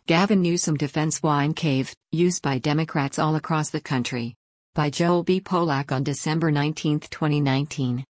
Gavin Newsom defends wine cave, used by Democrats all across the country. By Joel B. Polak on December 19, 2019.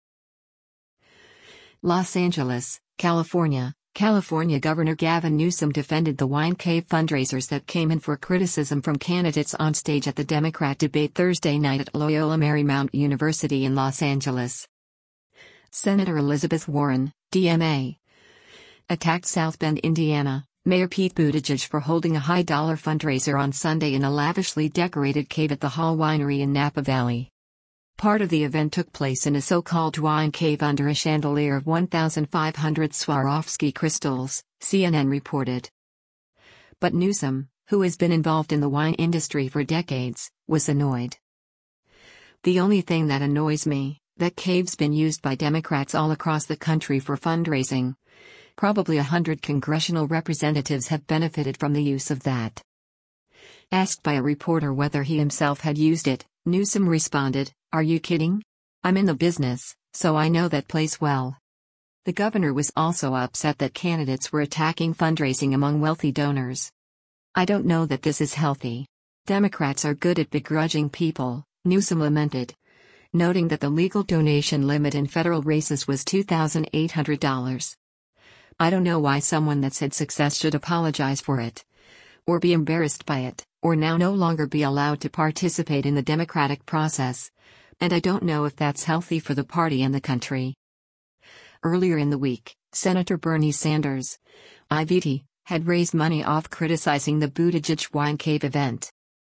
Los Angeles, California. California Governor Gavin Newsom defended the wine cave fundraisers that came in for criticism from candidates on stage at the Democrat debate Thursday night at Loyola Marymount University in Los Angeles. Senator Elizabeth Warren, DMA, attacked South Bend, Indiana, Mayor Pete Buttigieg for holding a high-dollar fundraiser on Sunday in a lavishly decorated cave at the Hall Winery in Napa Valley. Part of the event took place in a so-called wine cave under a chandelier of 1,500 Swarovski crystals, CNN reported. But Newsom, who has been involved in the wine industry for decades, was annoyed. "The only thing that annoys me, that cave's been used by Democrats all across the country for fundraising. Probably 100 congressional representatives have benefited from the use of that." Asked by a reporter whether he himself had used it, Newsom responded, "Are you kidding? I'm in the business, so I know that place well." The governor was also upset that candidates were attacking fundraising among wealthy donors. "I don't know that this is healthy. Democrats are good at begrudging people," Newsom lamented, noting that the legal donation limit in federal races was $2,800. "I don't know why someone that's had success should apologize for it, or be embarrassed by it, or now no longer be allowed to participate in the democratic process. And I don't know if that's healthy for the party and the country." Earlier in the week, Senator Bernie Sanders, IVT, had raised money off criticizing the Buttigieg wine cave event.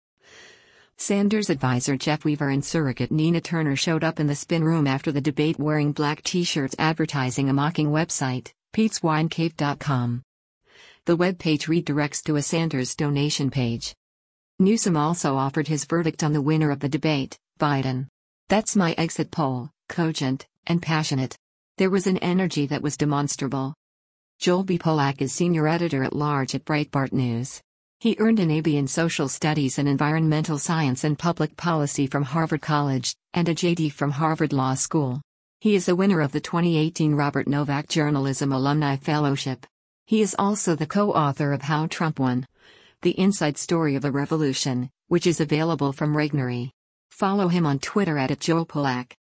Sanders' advisor Jeff Weaver and surrogate Nina Turner showed up in the spin room after the debate wearing black t-shirts advertising a mocking website, PetesWineCave.com. The webpage redirects to a Sanders donation page. Newsom also offered his verdict on the winner of the debate, Biden. "That's my exit poll, cogent and passionate. There was an energy that was demonstrable." Joel B. Polak is senior editor-at-large at Breitbart News. He earned an AB in Social Studies and Environmental Science and Public Policy from Harvard College, and a JD from Harvard Law School. He is a winner of the 2018 Robert Novak Journalism Alumni Fellowship. He is also the co-author of How Trump Won: The Inside Story of a Revolution, which is available from Regnery. Follow him on Twitter @JoelPolak.